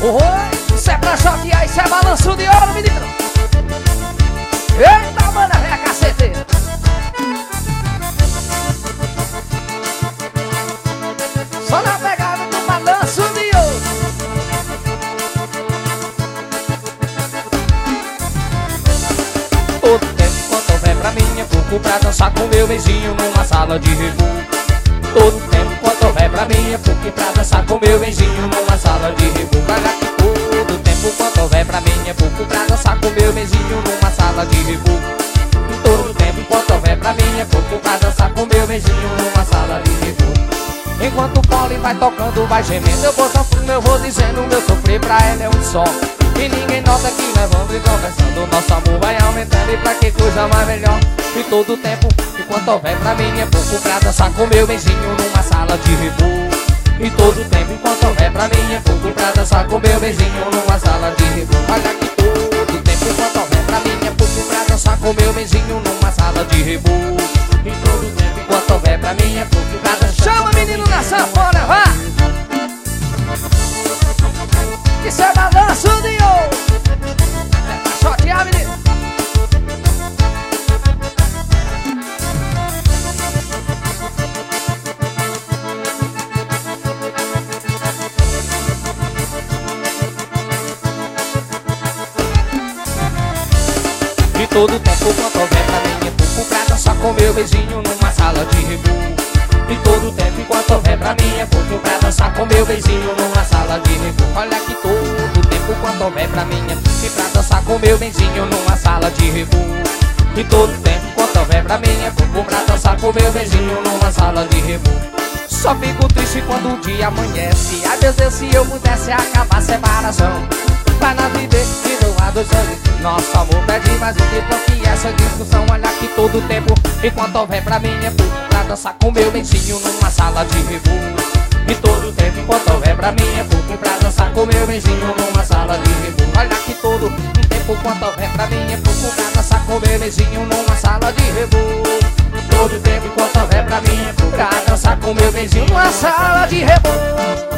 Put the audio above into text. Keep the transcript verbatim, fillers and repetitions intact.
Oi, isso é pra choquear, isso é balanço de ouro, menino. Eita, mano, é a caceteira. Só na pegada do balanço de ouro. Todo tempo quanto houver pra mim é pouco pra dançar com meu vizinho numa sala de rebu. Todo tempo quanto houver pra mim é pouco pra dançar com meu vizinho numa sala de rebu. Olha que todo tempo quanto houver pra mim é pouco pra dançar com meu vizinho numa sala de rebu. Todo tempo quanto houver pra mim é pouco pra dançar com meu vizinho numa sala de rebu. Enquanto o Paulo vai tocando, vai gemendo, eu vou sofrendo, eu vou dizendo, meu sofrer pra ela é um só. E ninguém nota que levando e conversando, nosso amor vai aumentando e pra que coisa mais melhor. E todo tempo, enquanto houver pra mim é pouco pra dançar com meu vizinho numa sala de rebu. E todo tempo, enquanto houver pra mim é pouco pra dançar com meu vizinho numa sala de rebu. Olha que todo tempo, enquanto houver pra mim é pouco pra dançar com meu vizinho numa sala de rebu. E todo tempo, enquanto houver pra mim é pouco pra dançar. Chama menino na sanfona, vá! Isso é balanço de ouro. É pra chotear, menino. E todo tempo quanto houver pra mim é pouco pra dançar com meu vizinho numa sala de rebu. E todo tempo enquanto houver pra mim é pouco pra dançar com meu vizinho numa sala de rebu. Olha que todo tempo quanto houver pra mim é pouco pra dançar com meu vizinho numa sala de rebu. E todo tempo quanto houver pra mim é pouco pra dançar com meu vizinho numa sala de rebu. Só fico triste quando o dia amanhece. Às vezes se eu pudesse acabar a separação, vai na vida e do lado sangue. Nosso amor pede mais do que bloqueia essa discussão. Olha que todo tempo, enquanto houver pra mim é pouco pra dançar com meu vizinho numa sala de rebu. E todo tempo, enquanto houver pra mim é pouco pra dançar com meu vizinho numa sala de rebu. Olha que todo tempo, quanto houver pra mim é pouco pra dançar com meu vizinho numa sala de rebu. Todo tempo, enquanto houver pra mim é pouco pra dançar com meu vizinho numa sala de rebu.